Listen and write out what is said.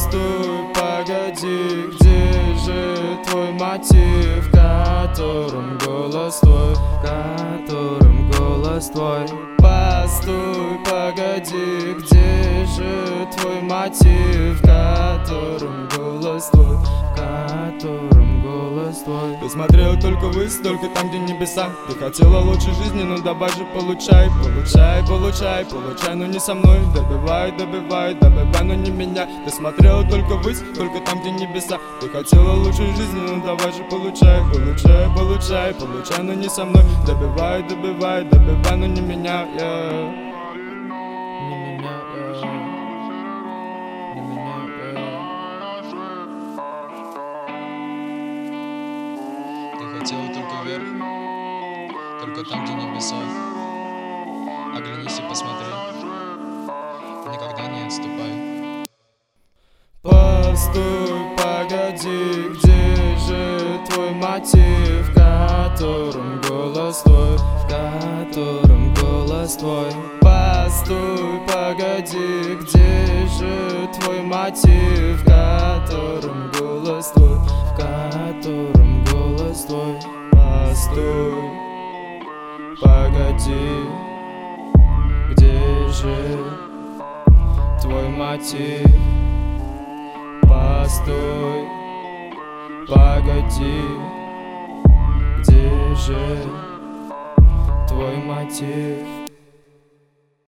Постой, погоди, где же твой мотив, в котором голос твой, в котором голос твой? Постой, погоди, где же твой мотив, в котором голос твой, в котором голос твой? Ты смотрела только ввысь, только там, где небеса. Ты хотела лучшей жизни, но давай же получай, получай, получай, получай, но не со мной. Добивай, добивай, добивай, но не меня. Ты смотрела только ввысь, только там, где небеса. Ты хотела лучшей жизни, но давай же получай, получай, получай, получай, но не со мной. Добивай, добивай, добивай, но не меня, yeah. Не меня, yeah. Не меня, yeah. Ты хотела только вверх, только там, где небеса. Оглянись и посмотри, никогда не отступай. Постой, погоди, где же твой мотив, в котором голос твой, в котором голос твой? Постой, погоди, где же твой мотив, в котором голос твой, в котором голос твой? Постой, погоди, где же твой мотив? Постой, погоди, где же твой мотив?